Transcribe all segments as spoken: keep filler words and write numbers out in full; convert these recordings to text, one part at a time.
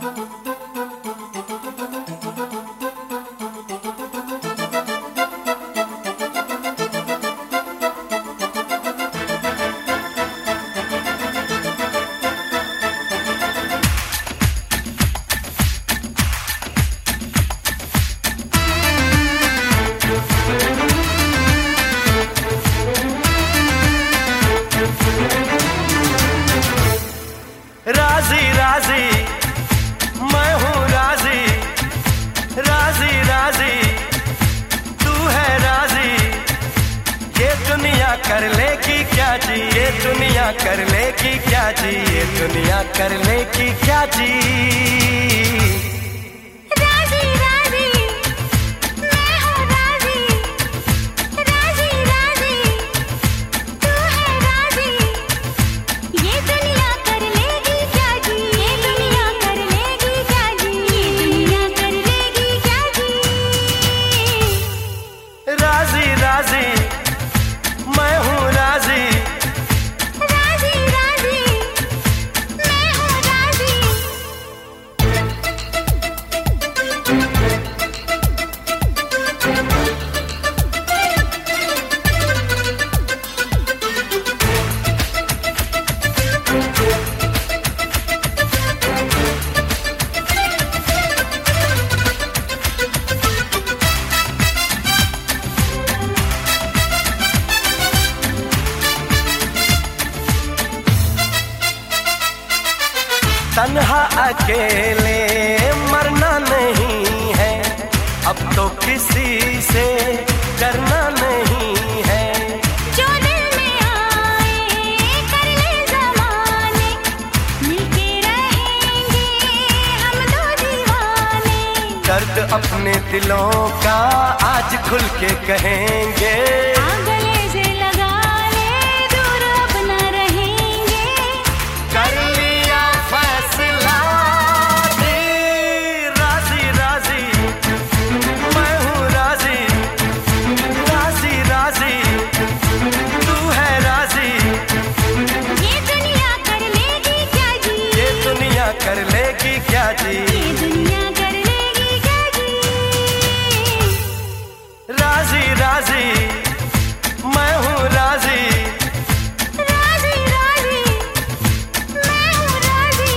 राजी राजी मैं हूँ राजी, राजी राजी तू है राजी। ये दुनिया कर लेगी क्या जी, ये दुनिया कर लेगी क्या जी, ये दुनिया कर लेगी क्या जी। राजी मैं हूँ राजी, राजी राजी मैं हूँ राजी। तन्हा अकेले मरना नहीं है, अब तो किसी से डरना नहीं है। जो दिल में आए कर ले ज़माने, मिलके रहेंगे हम दो दीवाने। दर्द अपने दिलों का आज खुल के कहेंगे, गले से लगा ले दूर अब न रहेंगे। कर लिया फैसला जी, राजी राजी मैं हूँ राजी, राजी राजी तू है राजी। ये दुनिया कर लेगी क्या जी, ये दुनिया कर लेगी क्या जी, ये दुनिया कर लेगी क्या जी। राजी राजी मैं हूँ राजी, राजी राजी मैं हूँ राजी।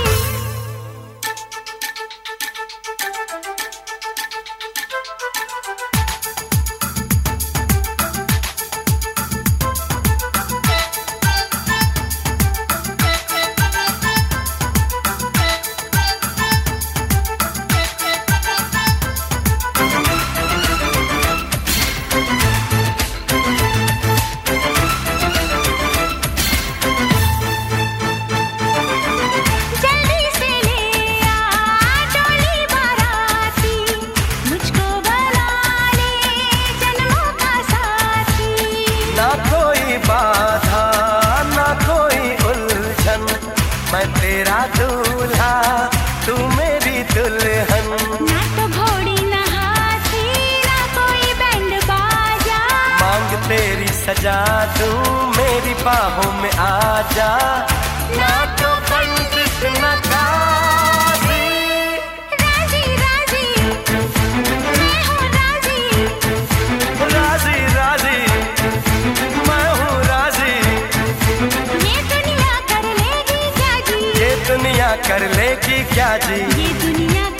जल्दी से ले आ डोली बाराती, मुझको बना ले जन्मों का साथी। ना कोई बाधा ना कोई उलझन, मैं तेरा दूल्हा तू मेरी दुल्हन। ना तो घोड़ी ना हाथी ना कोई बैंड बाजा, मांग तेरी सजा दूं मेरी बाहों में आजा। ना तो पंडित न काजी, राजी राजी मैं हूँ राजी। राजी राजी मैं हूँ राजी। ये दुनिया कर लेगी क्या जी, ये दुनिया कर लेगी क्या जी, ये दुनिया